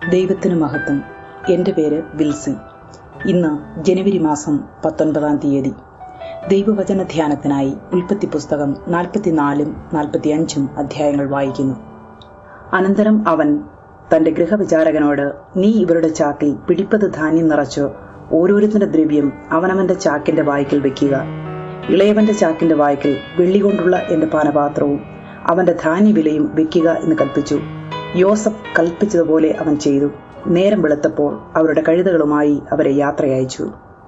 ദൈവത്തിന് മഹത്വം. എൻ്റെ പേര് വിൽസൺ. ഇന്ന് ജനുവരി മാസം 19-ാം തീയതി. ദൈവവചന ധ്യാനത്തിനായി ഉൽപ്പത്തി പുസ്തകം 44-ഉം 45-ഉം അധ്യായങ്ങൾ വായിക്കുന്നു. അനന്തരം അവൻ തന്റെ ഗൃഹവിചാരകനോട്, നീ ഇവരുടെ ചാക്കിൽ പിടിപ്പത് ധാന്യം നിറച്ച് ഓരോരുത്തരുടെ ദ്രവ്യം അവനവന്റെ ചാക്കിന്റെ വായ്ക്കൽ വെക്കുക. ഇളയവന്റെ ചാക്കിന്റെ വായ്ക്കൽ വെള്ളി കൊണ്ടുള്ള എന്റെ പാനപാത്രവും അവന്റെ ധാന്യവിലയും വെക്കുക എന്ന് കൽപ്പിച്ചു. യോസഫ് കൽപ്പിച്ചതുപോലെ അവൻ ചെയ്തു. നേരം വെളുത്തപ്പോൾ അവരുടെ കഴുതകളുമായി അവരെ യാത്രയയച്ചു.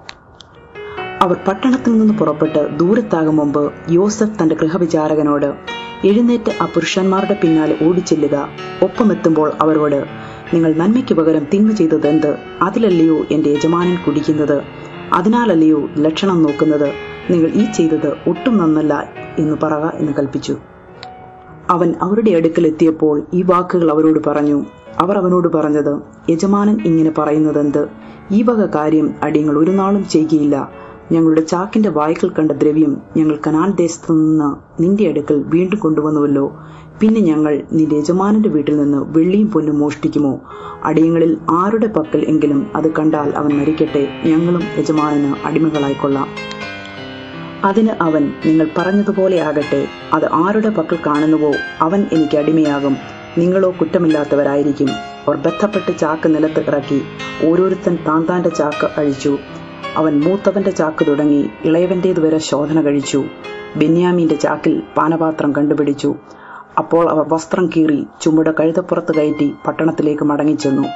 അവർ പട്ടണത്തിൽ നിന്ന് പുറപ്പെട്ട് ദൂരത്താകും മുമ്പ് യോസഫ് തന്റെ ഗൃഹവിചാരകനോട്, എഴുന്നേറ്റ് ആ പുരുഷന്മാരുടെ പിന്നാലെ ഓടിച്ചെല്ലുക. ഒപ്പമെത്തുമ്പോൾ അവരോട്, നിങ്ങൾ നന്മയ്ക്ക് പകരം തിന്മ ചെയ്തതെന്ത്? അതിലല്ലയോ എന്റെ യജമാനൻ കുടിക്കുന്നത്? അതിനാലല്ലയോ ലക്ഷണം നോക്കുന്നത്? നിങ്ങൾ ഈ ചെയ്തത് ഒട്ടും നന്നല്ല എന്ന് പറക എന്ന് കൽപ്പിച്ചു. അവൻ അവരുടെ അടുക്കൽ എത്തിയപ്പോൾ ഈ വാക്കുകൾ അവരോട് പറഞ്ഞു. അവർ അവനോട് പറഞ്ഞത്, യജമാനൻ ഇങ്ങനെ പറയുന്നതെന്ത്? ഈ വക കാര്യം അടിയങ്ങൾ ഒരു നാളും ചെയ്യുകയില്ല. ഞങ്ങളുടെ ചാക്കിന്റെ വായ്ക്കൽ കണ്ട ദ്രവ്യം ഞങ്ങൾ കനാൻ ദേശത്തു നിന്ന് നിന്റെ അടുക്കൽ വീണ്ടും കൊണ്ടുവന്നുവല്ലോ. പിന്നെ ഞങ്ങൾ നിന്റെ യജമാനന്റെ വീട്ടിൽ നിന്ന് വെള്ളിയും പൊന്നും മോഷ്ടിക്കുമോ? അടിയങ്ങളിൽ ആരുടെ പക്കൽ എങ്കിലും അത് കണ്ടാൽ അവൻ മരിക്കട്ടെ, ഞങ്ങളും യജമാനന് അടിമകളായിക്കൊള്ളാം. അതിന് അവൻ, നിങ്ങൾ പറഞ്ഞതുപോലെ ആകട്ടെ. അത് ആരുടെ പക്കൽ കാണുന്നുവോ അവൻ എനിക്ക് അടിമയാകും. നിങ്ങളോ കുറ്റമില്ലാത്തവരായിരിക്കും. അവർ ബന്ധപ്പെട്ട് ചാക്ക് നിലത്ത് ഇറക്കി ഓരോരുത്തൻ താന്താന്റെ ചാക്ക് അഴിച്ചു. അവൻ മൂത്തവന്റെ ചാക്ക് തുടങ്ങി ഇളയവന്റേതുവരെ ശോധന കഴിച്ചു. ബെന്യാമീന്റെ ചാക്കിൽ പാനപാത്രം കണ്ടുപിടിച്ചു. അപ്പോൾ അവർ വസ്ത്രം കീറി ചുമട് കഴുതപ്പുറത്ത് കയറ്റി പട്ടണത്തിലേക്ക് മടങ്ങിച്ചെന്നു.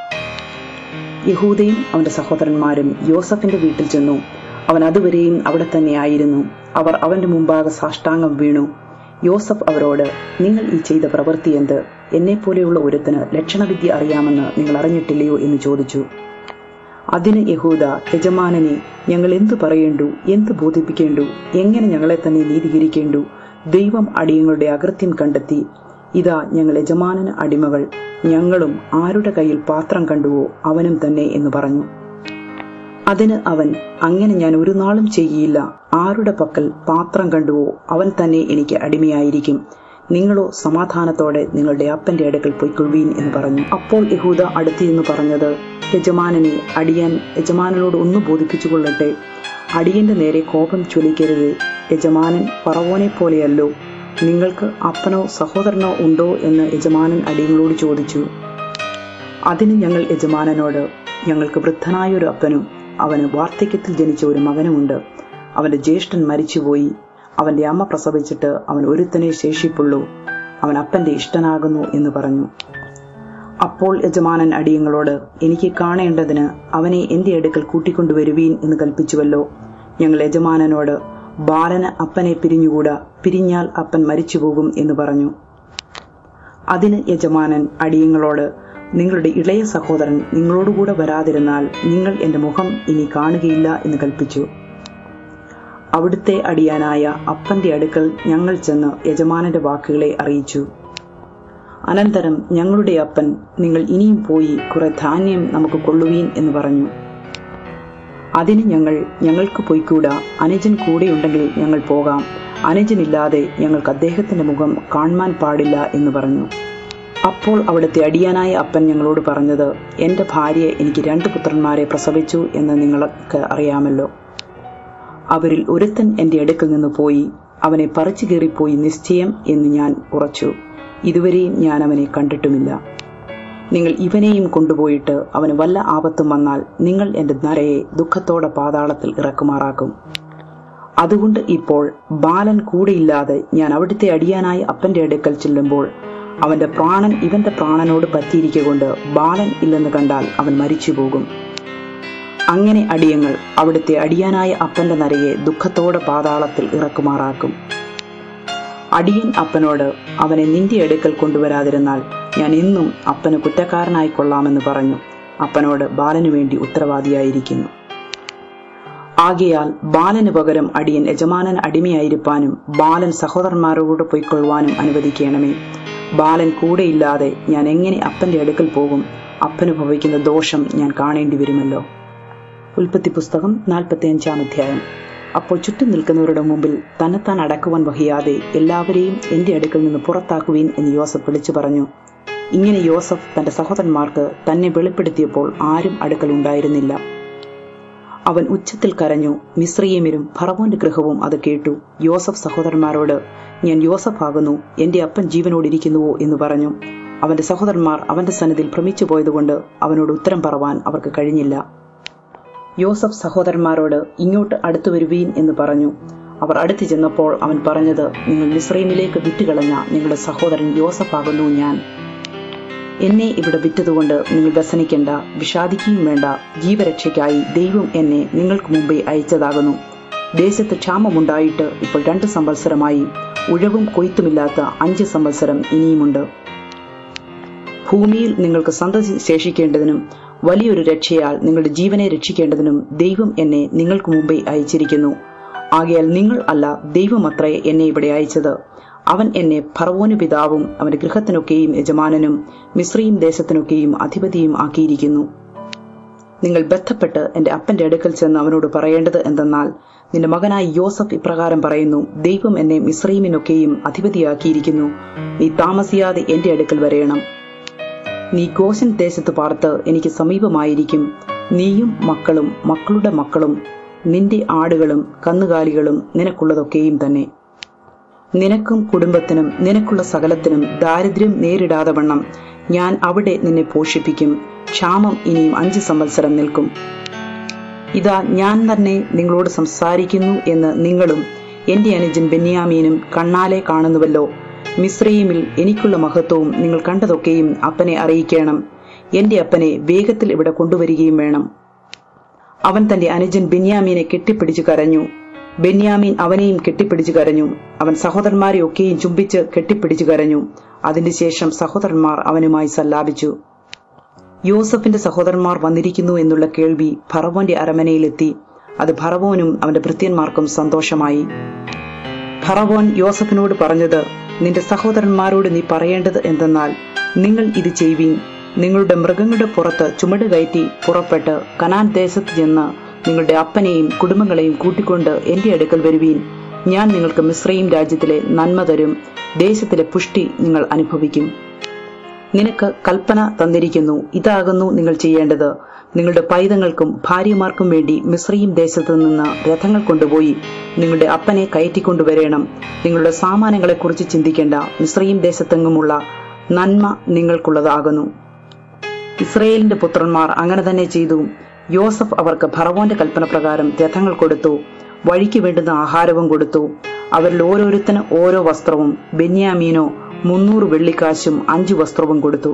യഹൂദയും അവന്റെ സഹോദരന്മാരും യോസഫിന്റെ വീട്ടിൽ ചെന്നു. അവൻ അതുവരെയും അവിടെ തന്നെയായിരുന്നു. അവർ അവന്റെ മുമ്പാകെ സാഷ്ടാംഗം വീണു. യോസഫ് അവരോട്, നിങ്ങൾ ഈ ചെയ്ത പ്രവൃത്തി എന്ത്? എന്നെപ്പോലെയുള്ള ഒരുത്തന് ലക്ഷണവിദ്യ അറിയാമെന്ന് നിങ്ങൾ അറിഞ്ഞിട്ടില്ലയോ എന്ന് ചോദിച്ചു. അതിന് യഹൂദ, യജമാനനെ, ഞങ്ങൾ എന്തു പറയേണ്ടു? എന്ത് ബോധിപ്പിക്കേണ്ടു? എങ്ങനെ ഞങ്ങളെ തന്നെ നീതീകരിക്കേണ്ടു? ദൈവം അടിയങ്ങളുടെ അകൃത്യം കണ്ടെത്തി. ഇതാ ഞങ്ങൾ യജമാനന് അടിമകൾ. ഞങ്ങളും ആരുടെ കയ്യിൽ പാത്രം കണ്ടുവോ അവനും തന്നെ എന്ന് പറഞ്ഞു. അതിന് അവൻ, അങ്ങനെ ഞാൻ ഒരു നാളും ചെയ്യില്ല. ആരുടെ പക്കൽ പാത്രം കണ്ടുവോ അവൻ തന്നെ എനിക്ക് അടിമയായിരിക്കും. നിങ്ങളോ സമാധാനത്തോടെ നിങ്ങളുടെ അപ്പന്റെ അടുക്കൽ പൊയ്ക്കൊള്ളുവീൻ എന്ന് പറഞ്ഞു. അപ്പോൾ യഹൂദ അടുത്തിരുന്ന് പറഞ്ഞത്, യജമാനനെ, അടിയാൻ യജമാനനോട് ഒന്ന് ബോധിപ്പിച്ചു കൊള്ളട്ടെ. അടിയന്റെ നേരെ കോപം ചൊലിക്കരുത്. യജമാനൻ ഫറവോനെ പോലെയല്ലോ. നിങ്ങൾക്ക് അപ്പനോ സഹോദരനോ ഉണ്ടോ എന്ന് യജമാനൻ അടിയങ്ങളോട് ചോദിച്ചു. അതിന് ഞങ്ങൾ യജമാനനോട്, ഞങ്ങൾക്ക് വൃദ്ധനായൊരു അപ്പനും അവന് വാർദ്ധക്യത്തിൽ ജനിച്ച ഒരു മകനുമുണ്ട്. അവന്റെ ജ്യേഷ്ഠൻ മരിച്ചുപോയി. അവന്റെ അമ്മ പ്രസവിച്ചിട്ട് അവൻ ഒരുത്തനെ ശേഷിപ്പുള്ളൂ. അവൻ അപ്പന്റെ ഇഷ്ടനാകുന്നു എന്ന് പറഞ്ഞു. അപ്പോൾ യജമാനൻ അടിയങ്ങളോട്, എനിക്ക് കാണേണ്ടതിന് അവനെ എന്റെ അടുക്കൽ കൂട്ടിക്കൊണ്ടുവരുവീൻ എന്ന് കൽപ്പിച്ചുവല്ലോ. ഞങ്ങൾ യജമാനനോട്, ബാലന് അപ്പനെ പിരിഞ്ഞുകൂടാ, പിരിഞ്ഞാൽ അപ്പൻ മരിച്ചുപോകും എന്ന് പറഞ്ഞു. അതിന് യജമാനൻ അടിയങ്ങളോട്, നിങ്ങളുടെ ഇളയ സഹോദരൻ നിങ്ങളോടുകൂടെ വരാതിരുന്നാൽ നിങ്ങൾ എന്റെ മുഖം ഇനി കാണുകയില്ല എന്ന് കൽപ്പിച്ചു. അവിടുത്തെ അടിയാനായ അപ്പന്റെ അടുക്കൽ ഞങ്ങൾ ചെന്ന് യജമാനന്റെ വാക്കുകളെ അറിയിച്ചു. അനന്തരം ഞങ്ങളുടെ അപ്പൻ, നിങ്ങൾ ഇനിയും പോയി കുറെ ധാന്യം നമുക്ക് കൊള്ളുവീൻ എന്ന് പറഞ്ഞു. അതിന് ഞങ്ങൾക്ക് പോയിക്കൂടാ, അനുജൻ കൂടെയുണ്ടെങ്കിൽ ഞങ്ങൾ പോകാം. അനുജനില്ലാതെ ഞങ്ങൾക്ക് അദ്ദേഹത്തിന്റെ മുഖം കാണുവാൻ പാടില്ല എന്ന് പറഞ്ഞു. അപ്പോൾ അവിടുത്തെ അടിയാനായ അപ്പൻ ഞങ്ങളോട് പറഞ്ഞത്, എന്റെ ഭാര്യ എനിക്ക് 2 പുത്രന്മാരെ പ്രസവിച്ചു എന്ന് നിങ്ങൾക്ക് അറിയാമല്ലോ. അവരിൽ ഒരുത്തൻ എന്റെ അടുക്കൽ നിന്ന് പോയി. അവനെ പറിച്ചു കയറിപ്പോയി നിശ്ചയം എന്ന് ഞാൻ ഉറച്ചു. ഇതുവരെയും ഞാൻ അവനെ കണ്ടിട്ടുമില്ല. നിങ്ങൾ ഇവനെയും കൊണ്ടുപോയിട്ട് അവന് വല്ല ആപത്തും വന്നാൽ നിങ്ങൾ എന്റെ നരയെ ദുഃഖത്തോടെ പാതാളത്തിൽ ഇറക്കുമാറാക്കും. അതുകൊണ്ട് ഇപ്പോൾ ബാലൻ കൂടെയില്ലാതെ ഞാൻ അവിടുത്തെ അടിയാനായ അപ്പന്റെ അടുക്കൽ ചെല്ലുമ്പോൾ അവന്റെ പ്രാണൻ ഇവന്റെ പ്രാണനോട് പറ്റിയിരിക്കൊണ്ട് ബാലൻ ഇല്ലെന്ന് കണ്ടാൽ അവൻ മരിച്ചുപോകും. അങ്ങനെ അടിയങ്ങൾ അവിടുത്തെ അടിയാനായ അപ്പന്റെ നരയെ ദുഃഖത്തോടെ പാതാളത്തിൽ ഇറക്കുമാറാക്കും. അടിയൻ അപ്പനോട്, അവനെ നിന്റെ അടുക്കൽ കൊണ്ടുവരാതിരുന്നാൽ ഞാൻ ഇന്നും അപ്പന് കുറ്റക്കാരനായി കൊള്ളാമെന്ന് പറഞ്ഞു. അപ്പനോട് ബാലനു വേണ്ടി ഉത്തരവാദിയായിരിക്കുന്നു. ആകയാൽ ബാലന് പകരം അടിയൻ യജമാനൻ അടിമയായിരിക്കാനും ബാലൻ സഹോദരന്മാരോട് പൊയ്ക്കൊള്ളുവാനും അനുവദിക്കണമേ. ബാലൻ കൂടെയില്ലാതെ ഞാൻ എങ്ങനെ അപ്പന്റെ അടുക്കൽ പോകും? അപ്പന് ഭവിക്കുന്ന ദോഷം ഞാൻ കാണേണ്ടി വരുമല്ലോ. ഉൽപ്പത്തി പുസ്തകം 45-ാം അധ്യായം. അപ്പോൾ ചുറ്റും നിൽക്കുന്നവരുടെ മുമ്പിൽ തന്നെത്താൻ അടക്കുവാൻ വഹിയാതെ എല്ലാവരെയും എന്റെ അടുക്കൽ നിന്ന് പുറത്താക്കുവീൻ എന്ന് യോസഫ് വിളിച്ചു പറഞ്ഞു. ഇങ്ങനെ യോസഫ് തന്റെ സഹോദരന്മാർക്ക് തന്നെ വെളിപ്പെടുത്തിയപ്പോൾ ആരും അടുക്കൽ ഉണ്ടായിരുന്നില്ല. അവൻ ഉച്ചത്തിൽ കരഞ്ഞു. മിസ്രയീമ്യരും ഫറവോന്റെ ഗൃഹവും അത് കേട്ടു. യോസഫ് സഹോദരന്മാരോട്, ഞാൻ യോസഫ് ആകുന്നു, എന്റെ അപ്പൻ ജീവനോടിരിക്കുന്നുവോ എന്ന് പറഞ്ഞു. അവന്റെ സഹോദരന്മാർ അവന്റെ സന്നിധിയിൽ ഭ്രമിച്ചു പോയതുകൊണ്ട് അവനോട് ഉത്തരം പറവാൻ അവർക്ക് കഴിഞ്ഞില്ല. യോസഫ് സഹോദരന്മാരോട്, ഇങ്ങോട്ട് അടുത്തു വരുവീൻ എന്ന് പറഞ്ഞു. അവർ അടുത്തു ചെന്നപ്പോൾ അവൻ പറഞ്ഞത്, നിങ്ങൾ മിസ്രയീമിലേക്ക് വിറ്റുകളഞ്ഞ നിങ്ങളുടെ സഹോദരൻ യോസഫ് ആകുന്നു ഞാൻ. എന്നെ ഇവിടെ വിറ്റതുകൊണ്ട് നിങ്ങൾ വ്യസനിക്കേണ്ട, വിഷാദിക്കുകയും വേണ്ട. ജീവരക്ഷയ്ക്കായി ദൈവം എന്നെ നിങ്ങൾക്ക് മുമ്പേ അയച്ചതാകുന്നു. ദേശത്ത് ക്ഷാമമുണ്ടായിട്ട് ഇപ്പോൾ 2 സംവത്സരമായി. ഉഴവും കൊയ്ത്തുമില്ലാത്ത 5 സംവത്സരം ഇനിയുമുണ്ട്. ഭൂമിയിൽ നിങ്ങൾക്ക് സന്തതി ശേഷിക്കേണ്ടതിനും വലിയൊരു രക്ഷയാൽ നിങ്ങളുടെ ജീവനെ രക്ഷിക്കേണ്ടതിനും ദൈവം എന്നെ നിങ്ങൾക്ക് മുമ്പേ അയച്ചിരിക്കുന്നു. ആകയാൽ നിങ്ങൾ അല്ല, ദൈവമത്രേ എന്നെ ഇവിടെ അയച്ചത്. അവൻ എന്നെ ഫറവോന് പിതാവും അവന്റെ ഗൃഹത്തിനൊക്കെയും യജമാനനും മിസ്രയീം ദേശത്തിനൊക്കെയും അധിപതിയും ആക്കിയിരിക്കുന്നു. നിങ്ങൾ ബന്ധപ്പെട്ട് എന്റെ അപ്പന്റെ അടുക്കൽ ചെന്ന് അവനോട് പറയേണ്ടത് എന്തെന്നാൽ, നിന്റെ മകനായ യോസഫ് ഇപ്രകാരം പറയുന്നു, ദൈവം എന്നെ മിസ്രയീമിനൊക്കെയും അധിപതിയാക്കിയിരിക്കുന്നു. നീ താമസിയാതെ എന്റെ അടുക്കൽ വരേണം. നീ ഗോശൻ ദേശത്ത് പാർത്ത് എനിക്ക് സമീപമായിരിക്കും. നീയും മക്കളും മക്കളുടെ മക്കളും നിന്റെ ആടുകളും കന്നുകാലികളും നിനക്കുള്ളതൊക്കെയും തന്നെ. നിനക്കും കുടുംബത്തിനും നിനക്കുള്ള സകലത്തിനും ദാരിദ്ര്യം നേരിടാതെ വണ്ണം ഞാൻ അവിടെ നിന്നെ പോഷിപ്പിക്കും. ക്ഷാമം ഇനിയും 5 സംവത്സരം നിൽക്കും. ഇതാ ഞാൻ തന്നെ നിങ്ങളോട് സംസാരിക്കുന്നു എന്ന് നിങ്ങളും എന്റെ അനുജൻ ബെന്യാമീനും കണ്ണാലെ കാണുന്നുവല്ലോ. മിസ്രയീമിൽ എനിക്കുള്ള മഹത്വവും നിങ്ങൾ കണ്ടതൊക്കെയും അപ്പനെ അറിയിക്കണം. എന്റെ അപ്പനെ വേഗത്തിൽ ഇവിടെ കൊണ്ടുവരികയും വേണം. അവൻ തന്റെ അനുജൻ ബെന്യാമീനെ കെട്ടിപ്പിടിച്ചു കരഞ്ഞു. ബെന്യാമീൻ അവനെയും കെട്ടിപ്പിടിച്ചു കരഞ്ഞു. അവൻ സഹോദരന്മാരെ ഒക്കെയും ചുംബിച്ച് കെട്ടിപ്പിടിച്ചു കരഞ്ഞു. അതിന്റെ ശേഷം സഹോദരന്മാർ അവനുമായി സല്ലാപിച്ചു. യോസഫിന്റെ സഹോദരന്മാർ വന്നിരിക്കുന്നു എന്നുള്ള കേൾവി ഫറവോന്റെ അരമനയിലെത്തി. അത് ഫറവോനും അവന്റെ ഭൃത്യന്മാർക്കും സന്തോഷമായി. ഫറവോൻ യോസഫിനോട് പറഞ്ഞത്, നിന്റെ സഹോദരന്മാരോട് നീ പറയേണ്ടത് എന്തെന്നാൽ, നിങ്ങൾ ഇത് ചെയ്യുവീൻ. നിങ്ങളുടെ മൃഗങ്ങളുടെ പുറത്ത് ചുമട് കയറ്റി പുറപ്പെട്ട് കനാൻ ദേശത്ത് ചെന്ന് നിങ്ങളുടെ അപ്പനെയും കുടുംബങ്ങളെയും കൂട്ടിക്കൊണ്ട് എന്റെ അടുക്കൽ വരുവീൻ. ഞാൻ നിങ്ങൾക്ക് മിസ്രയീം രാജ്യത്തിലെ നന്മ തരും. ദേശത്തിലെ പുഷ്ടി നിങ്ങൾ അനുഭവിക്കും. നിനക്ക് കൽപ്പന തന്നിരിക്കുന്നു. ഇതാകുന്നു നിങ്ങൾ ചെയ്യേണ്ടത്. നിങ്ങളുടെ പൈതങ്ങൾക്കും ഭാര്യമാർക്കും വേണ്ടി മിസ്രയീം ദേശത്ത് നിന്ന് രഥങ്ങൾ കൊണ്ടുപോയി നിങ്ങളുടെ അപ്പനെ കയറ്റിക്കൊണ്ടുവരേണം. നിങ്ങളുടെ സാമാനങ്ങളെക്കുറിച്ച് ചിന്തിക്കേണ്ട. മിസ്രയീം ദേശത്തെങ്ങുമുള്ള നന്മ നിങ്ങൾക്കുള്ളതാകുന്നു. ഇസ്രയേലിന്റെ പുത്രന്മാർ അങ്ങനെ തന്നെ ചെയ്തു. യോസഫ് അവർക്ക് ഫറവോന്റെ കൽപ്പന പ്രകാരം രഥങ്ങൾ കൊടുത്തു. വഴിക്ക് വേണ്ടുന്ന ആഹാരവും കൊടുത്തു. അവരിൽ ഓരോരുത്തന് ഓരോ വസ്ത്രവും, ബെന്യാമീനോ 300 വെള്ളിക്കാശും 5 വസ്ത്രവും കൊടുത്തു.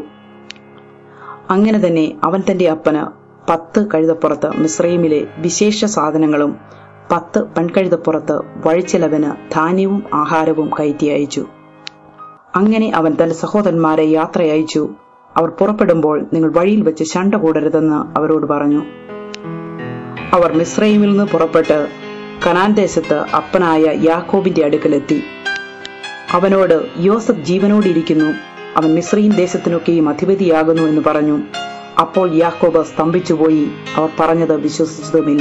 അങ്ങനെ തന്നെ അവൻ തന്റെ അപ്പന് 10 കഴുതപ്പുറത്ത് മിസ്രയീമിലെ വിശേഷ സാധനങ്ങളും 10 പെൺകഴുതപ്പുറത്ത് വഴിച്ചെലവിന് ധാന്യവും ആഹാരവും കയറ്റി അയച്ചു. അങ്ങനെ അവൻ തന്റെ സഹോദരന്മാരെ യാത്രയയച്ചു. അവർ പുറപ്പെടുമ്പോൾ നിങ്ങൾ വഴിയിൽ വെച്ച് ശണ്ട കൂടരുതെന്ന് അവരോട് പറഞ്ഞു. അവർ മിസ്രയീമിൽ നിന്ന് പുറപ്പെട്ട് കനാൻ ദേശത്ത് അപ്പനായ യാക്കോബിന്റെ അടുക്കലെത്തി. അവനോട്, യോസഫ് ജീവനോടിരിക്കുന്നു, അവൻ മിസ്രയീം ദേശത്തിനൊക്കെയും അധിപതിയാകുന്നു എന്ന് പറഞ്ഞു. അപ്പോൾ യാക്കോബ് സ്തംഭിച്ചുപോയി. അവർ പറഞ്ഞത് വിശ്വസിച്ചതുമില്ല.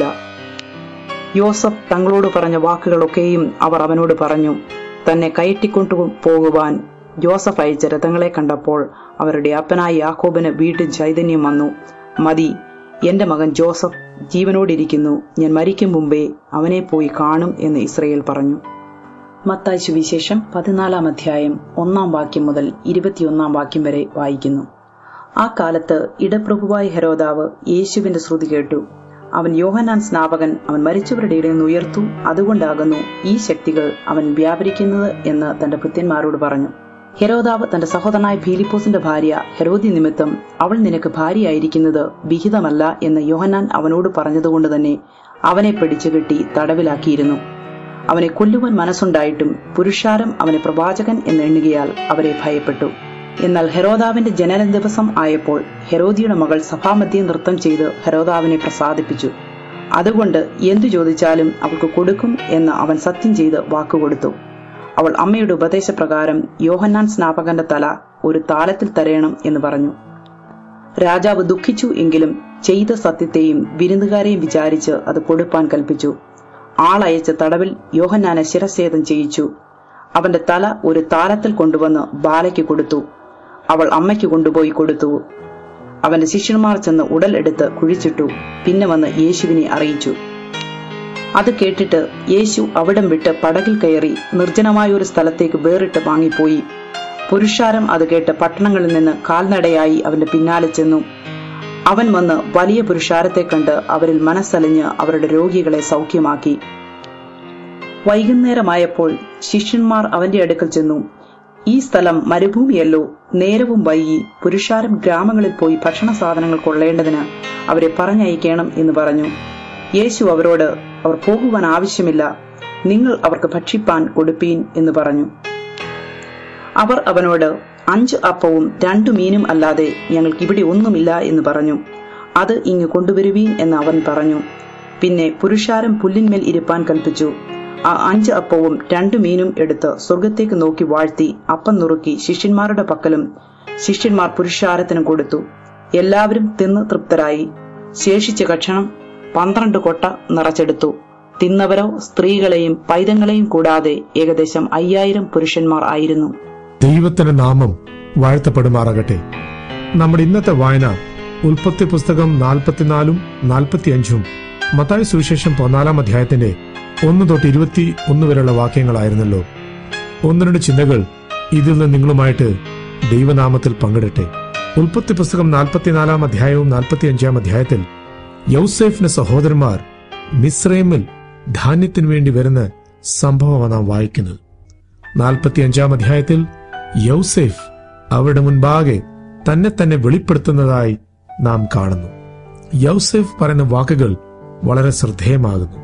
യോസഫ് തങ്ങളോട് പറഞ്ഞ വാക്കുകളൊക്കെയും അവർ അവനോട് പറഞ്ഞു. തന്നെ കയറ്റിക്കൊണ്ടു പോകുവാൻ യോസഫ് അയച്ച രഥങ്ങളെ കണ്ടപ്പോൾ അവരുടെ അപ്പനായ യാക്കോബിന് വീണ്ടും ചൈതന്യം വന്നു. മതി, എന്റെ മകൻ ജോസഫ് ജീവനോടിരിക്കുന്നു. ഞാൻ മരിക്കും മുമ്പേ അവനെ പോയി കാണും എന്ന് ഇസ്രയേൽ പറഞ്ഞു. മത്തായി സുവിശേഷം 14 അധ്യായം 1 വാക്യം മുതൽ 21 വാക്യം വരെ വായിക്കുന്നു. ആ കാലത്ത് ഇടപ്രഭുവായ ഹെരോദാവ് യേശുവിന്റെ ശ്രുതി കേട്ടു. അവൻ യോഹന്നാൻ സ്നാപകൻ അവൻ മരിച്ചവരുടെ ഇടയിൽ നിന്ന് ഉയർത്തു, അതുകൊണ്ടാകുന്നു ഈ ശക്തികൾ അവൻ വ്യാപരിക്കുന്നത് എന്ന് തന്റെ ഭൃത്യന്മാരോട് പറഞ്ഞു. ഹെരോദാവ് തന്റെ സഹോദരനായ ഫിലിപ്പോസിന്റെ ഭാര്യ ഹെരോദി നിമിത്തം അവൾ നിനക്ക് ഭാര്യയായിരിക്കുന്നത് വിഹിതമല്ല എന്ന് യോഹന്നാൻ അവനോട് പറഞ്ഞതുകൊണ്ട് തന്നെ അവനെ പിടിച്ചുകെട്ടി തടവിലാക്കിയിരുന്നു. അവനെ കൊല്ലുവാൻ മനസ്സുണ്ടായിട്ടും പുരുഷാരം അവനെ പ്രവാചകൻ എന്നെണ്ണുകയാൽ അവരെ ഭയപ്പെട്ടു. എന്നാൽ ഹെരോദാവിന്റെ ജനന ദിവസം ആയപ്പോൾ ഹെരോദിയുടെ മകൾ സഭാമധ്യേ നൃത്തം ചെയ്ത് ഹെരോദാവിനെ പ്രസാദിപ്പിച്ചു. അതുകൊണ്ട് എന്തു ചോദിച്ചാലും അവൾക്ക് കൊടുക്കും എന്ന് അവൻ സത്യം ചെയ്ത് വാക്കുകൊടുത്തു. അവൾ അമ്മയുടെ ഉപദേശപ്രകാരം യോഹന്നാൻ സ്നാപകന്റെ തല ഒരു താലത്തിൽ തരയണം എന്ന് പറഞ്ഞു. രാജാവ് ദുഃഖിച്ചു എങ്കിലും ചെയ്ത സത്യത്തെയും വിരുന്നുകാരെയും വിചാരിച്ച് അത് കൊടുപ്പാൻ കൽപ്പിച്ചു. ആളയച്ച തടവിൽ യോഹന്നാനെ ശിരച്ഛേദം ചെയ്യിച്ചു. അവന്റെ തല ഒരു താലത്തിൽ കൊണ്ടുവന്ന് ബാലയ്ക്ക് കൊടുത്തു. അവൾ അമ്മയ്ക്ക് കൊണ്ടുപോയി കൊടുത്തു. അവന്റെ ശിഷ്യന്മാർ ചെന്ന് ഉടൽ എടുത്ത് കുഴിച്ചിട്ടു. പിന്നെ വന്ന് യേശുവിനെ അറിയിച്ചു. അത് കേട്ടിട്ട് യേശു അവിടം വിട്ട് പടകിൽ കയറി നിർജ്ജനമായ ഒരു സ്ഥലത്തേക്ക് വേറിട്ട് വാങ്ങിപ്പോയി. പുരുഷാരം അത് കേട്ട് പട്ടണങ്ങളിൽ നിന്ന് കാൽനടയായി അവന്റെ പിന്നാലെ ചെന്നു. അവൻ വന്ന് വലിയ പുരുഷാരത്തെ കണ്ട് അവരിൽ മനസ്സലിഞ്ഞ് അവരുടെ രോഗികളെ സൗഖ്യമാക്കി. വൈകുന്നേരമായപ്പോൾ ശിഷ്യന്മാർ അവന്റെ അടുക്കൽ ചെന്നു. ഈ സ്ഥലം മരുഭൂമിയല്ലോ, നേരവും വൈകി. പുരുഷാരം ഗ്രാമങ്ങളിൽ പോയി ഭക്ഷണ സാധനങ്ങൾ കൊള്ളേണ്ടതിന് അവരെ പറഞ്ഞയക്കണം എന്ന് പറഞ്ഞു. യേശു അവരോട്, അവർ പോകുവാൻ ആവശ്യമില്ല, നിങ്ങൾ അവർക്ക് ഭക്ഷിപ്പാൻ കൊടുപ്പീൻ എന്ന് പറഞ്ഞു. അവർ അവനോട്, 5 അപ്പവും 2 മീനും അല്ലാതെ ഞങ്ങൾക്ക് ഇവിടെ ഒന്നുമില്ല എന്ന് പറഞ്ഞു. അത് ഇങ്ങ് കൊണ്ടുവരുവീൻ എന്ന് അവൻ പറഞ്ഞു. പിന്നെ പുരുഷാരം പുല്ലിന്മേൽ ഇരിപ്പാൻ കൽപ്പിച്ചു. ആ 5 അപ്പവും 2 മീനും എടുത്ത് സ്വർഗത്തേക്ക് നോക്കി വാഴ്ത്തി അപ്പം നുറുക്കി ശിഷ്യന്മാരുടെ പക്കലും ശിഷ്യന്മാർ പുരുഷാരത്തിനും കൊടുത്തു. എല്ലാവരും തിന്ന് തൃപ്തരായി. ശേഷിച്ച കഷണം 12 കൊട്ട നിറച്ചെടുത്തു. തിന്നവരോ സ്ത്രീകളെയും പൈതങ്ങളെയും കൂടാതെ ഏകദേശം 5000 പുരുഷന്മാർ ആയിരുന്നു. ദൈവത്തിന്റെ നാമം വാഴ്ത്തപ്പെടുമാറാകട്ടെ. നമ്മുടെ ഇന്നത്തെ വായന ഉൽപ്പത്തി പുസ്തകം 44 45 മത്തായി സുവിശേഷം 14 അധ്യായത്തിന്റെ 1 തൊട്ട് 21 വരെയുള്ള വാക്യങ്ങളായിരുന്നല്ലോ. 1-2 ചിന്തകൾ ഇതിൽ നിന്ന് നിങ്ങളുമായിട്ട് ദൈവനാമത്തിൽ പങ്കിടട്ടെ. ഉൽപ്പത്തി പുസ്തകം 44 അധ്യായവും 45 അധ്യായത്തിൽ യൗസേഫിന്റെ സഹോദരന്മാർ മിസ്രൈമിൽ ധാന്യത്തിനു വേണ്ടി വരുന്ന സംഭവമാണ് നാം വായിക്കുന്നത്. 45 അധ്യായത്തിൽ യൗസേഫ് അവരുടെ മുൻപാകെ തന്നെ വെളിപ്പെടുത്തുന്നതായി നാം കാണുന്നു. യൗസേഫ് പറയുന്ന വാക്കുകൾ വളരെ ശ്രദ്ധേയമാകുന്നു.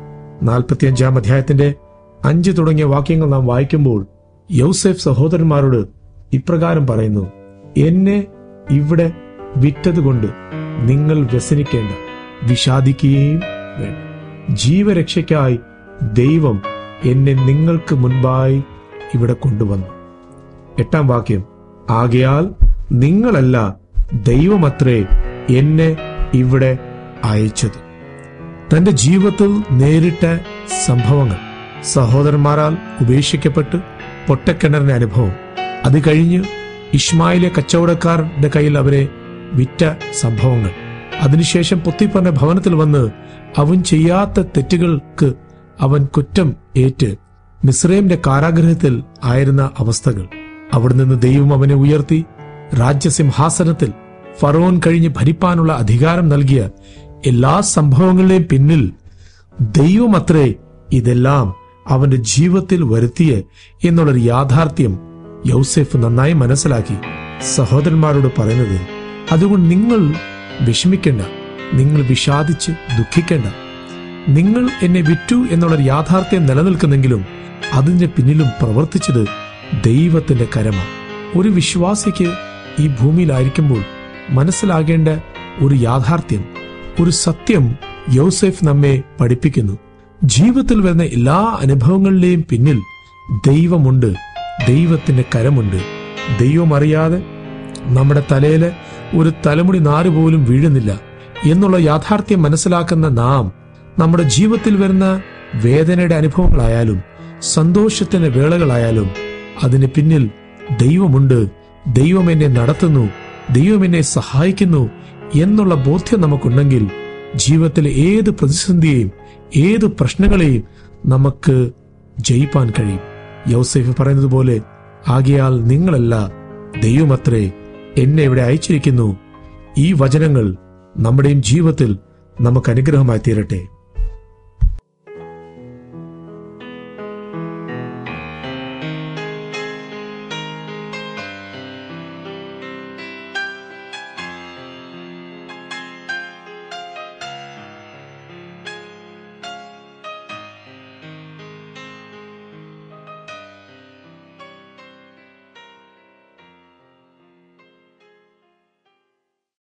45 അധ്യായത്തിന്റെ 5 തുടങ്ങിയ വാക്യങ്ങൾ നാം വായിക്കുമ്പോൾ യൗസേഫ് സഹോദരന്മാരോട് ഇപ്രകാരം പറയുന്നു: എന്നെ ഇവിടെ വിറ്റതുകൊണ്ട് നിങ്ങൾ വ്യസനിക്കേണ്ട, വിഷാദിക്കുകയും വേണ്ട. ജീവരക്ഷയ്ക്കായി ദൈവം എന്നെ നിങ്ങൾക്ക് മുൻപായി ഇവിടെ കൊണ്ടുവന്നു. 8 വാക്യം, ആകയാൽ നിങ്ങളല്ല, ദൈവമത്രേ എന്നെ ഇവിടെ അയച്ചത്. തന്റെ ജീവിതത്തിൽ നേരിട്ട സംഭവങ്ങൾ, സഹോദരന്മാരാൽ ഉപേക്ഷിക്കപ്പെട്ട് പൊട്ടക്കിണറിന്റെ അനുഭവം, അത് കഴിഞ്ഞ് ഇഷ്മായിലെ കച്ചവടക്കാരുടെ കയ്യിൽ അവരെ വിറ്റ സംഭവങ്ങൾ, അതിനുശേഷം പൊത്തിപ്പറിന്റെ ഭവനത്തിൽ വന്ന് അവൻ ചെയ്യാത്ത തെറ്റുകൾക്ക് അവൻ കുറ്റം ഏറ്റ് മിസ്രൈമിന്റെ കാരാഗൃഹത്തിൽ ആയിരുന്ന അവസ്ഥകൾ, അവിടെ നിന്ന് ദൈവം അവനെ ഉയർത്തി രാജ്യസിംഹാസനത്തിൽ ഫറവോൻ കഴിഞ്ഞ് ഭരിപ്പാനുള്ള അധികാരം നൽകിയ എല്ലാ സംഭവങ്ങളുടെയും പിന്നിൽ ദൈവമത്രേ ഇതെല്ലാം അവന്റെ ജീവിതത്തിൽ വരുത്തിയ എന്നുള്ളൊരു യാഥാർത്ഥ്യം യൗസേഫ് നന്നായി മനസ്സിലാക്കി സഹോദരന്മാരോട് പറയുന്നത്. അതുകൊണ്ട് നിങ്ങൾ വിഷമിക്കേണ്ട, നിങ്ങൾ വിഷാദിച്ച് ദുഃഖിക്കേണ്ട. നിങ്ങൾ എന്നെ വിറ്റു എന്നുള്ളൊരു യാഥാർത്ഥ്യം നിലനിൽക്കുന്നെങ്കിലും അതിന്റെ പിന്നിലും പ്രവർത്തിച്ചത് ദൈവത്തിന്റെ കരമാണ്. ഒരു വിശ്വാസിക്ക് ഈ ഭൂമിയിലായിരിക്കുമ്പോൾ മനസ്സിലാകേണ്ട ഒരു യാഥാർത്ഥ്യം, ഒരു സത്യം യോസേഫ് നമ്മെ പഠിപ്പിക്കുന്നു. ജീവിതത്തിൽ വരുന്ന എല്ലാ അനുഭവങ്ങളിലെയും പിന്നിൽ ദൈവമുണ്ട്, ദൈവത്തിന്റെ കരമുണ്ട്. ദൈവം അറിയാതെ നമ്മുടെ തലയില് ഒരു തലമുടി നാരുപോലും വീഴുന്നില്ല എന്നുള്ള യാഥാർത്ഥ്യം മനസ്സിലാക്കുന്ന നാം നമ്മുടെ ജീവിതത്തിൽ വരുന്ന വേദനയുടെ അനുഭവങ്ങളായാലും സന്തോഷത്തിന്റെ വേളകളായാലും അതിന് പിന്നിൽ ദൈവമുണ്ട്, ദൈവം എന്നെ നടത്തുന്നു, ദൈവം എന്നെ സഹായിക്കുന്നു എന്നുള്ള ബോധ്യം നമുക്കുണ്ടെങ്കിൽ ജീവിതത്തിലെ ഏത് പ്രതിസന്ധിയെയും ഏത് പ്രശ്നങ്ങളെയും നമുക്ക് ജയിപ്പാൻ കഴിയും. യൗസേഫ് പറയുന്നത് പോലെ, ആകയാൽ നിങ്ങളല്ല, ദൈവമത്രേ എന്നെ ഇവിടെ അയച്ചിരിക്കുന്നു. ഈ വചനങ്ങൾ നമ്മുടെയും ജീവിതത്തിൽ നമുക്ക് അനുഗ്രഹമായി തീരട്ടെ.